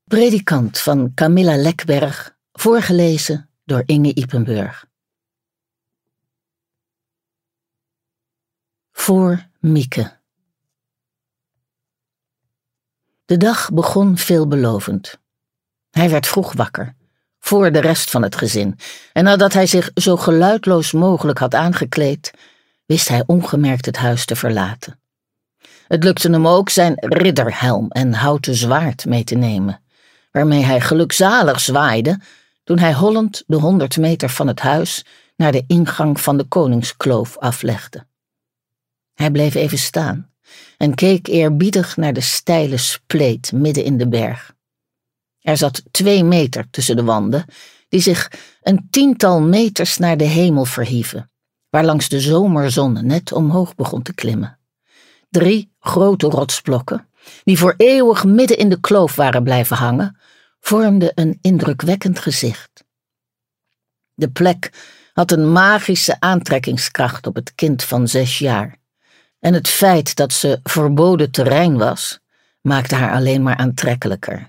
Predikant van Camilla Lekberg, voorgelezen door Inge Ippenburg. Voor Mieke. De dag begon veelbelovend. Hij werd vroeg wakker, voor de rest van het gezin, en nadat hij zich zo geluidloos mogelijk had aangekleed, wist hij ongemerkt het huis te verlaten. Het lukte hem ook zijn ridderhelm en houten zwaard mee te nemen, waarmee hij gelukzalig zwaaide toen hij hollend de 100 meter van het huis naar de ingang van de Koningskloof aflegde. Hij bleef even staan en keek eerbiedig naar de steile spleet midden in de berg. Er zat 2 meter tussen de wanden, die zich een 10-tal meters naar de hemel verhieven, waarlangs de zomerzon net omhoog begon te klimmen. 3 grote rotsblokken, die voor eeuwig midden in de kloof waren blijven hangen, vormden een indrukwekkend gezicht. De plek had een magische aantrekkingskracht op het kind van 6 jaar, en het feit dat ze verboden terrein was, maakte haar alleen maar aantrekkelijker.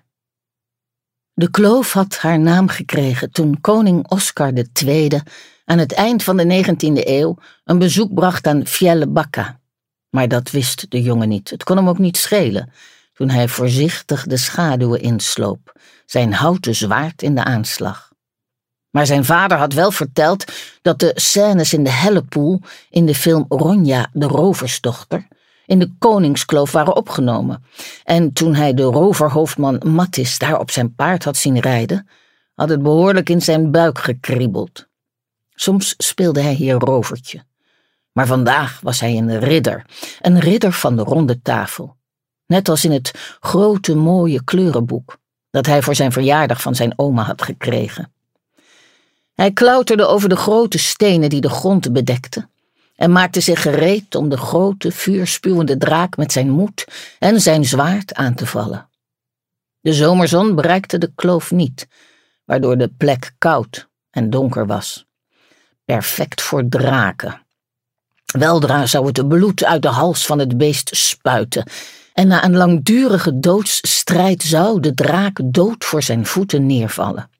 De kloof had haar naam gekregen toen koning Oscar II aan het eind van de 19e eeuw een bezoek bracht aan Fielle Bacca. Maar dat wist de jongen niet. Het kon hem ook niet schelen toen hij voorzichtig de schaduwen insloop, zijn houten zwaard in de aanslag. Maar zijn vader had wel verteld dat de scènes in de hellepoel in de film Ronja, de roversdochter, in de Koningskloof waren opgenomen. En toen hij de roverhoofdman Mattis daar op zijn paard had zien rijden, had het behoorlijk in zijn buik gekriebeld. Soms speelde hij hier rovertje. Maar vandaag was hij een ridder van de ronde tafel. Net als in het grote mooie kleurenboek dat hij voor zijn verjaardag van zijn oma had gekregen. Hij klauterde over de grote stenen die de grond bedekten en maakte zich gereed om de grote vuurspuwende draak met zijn moed en zijn zwaard aan te vallen. De zomerzon bereikte de kloof niet, waardoor de plek koud en donker was. Perfect voor draken. Weldra zou het bloed uit de hals van het beest spuiten, en na een langdurige doodsstrijd zou de draak dood voor zijn voeten neervallen.